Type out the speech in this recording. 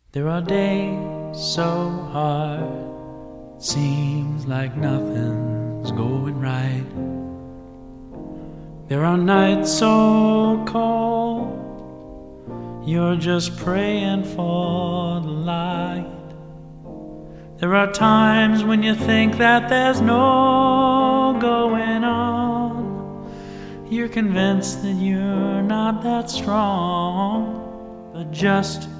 There are days so hard, seems like nothing's going right. There are nights so cold, you're just praying for the light. There are times when you think that there's no going on. You're convinced that you're not that strong, but just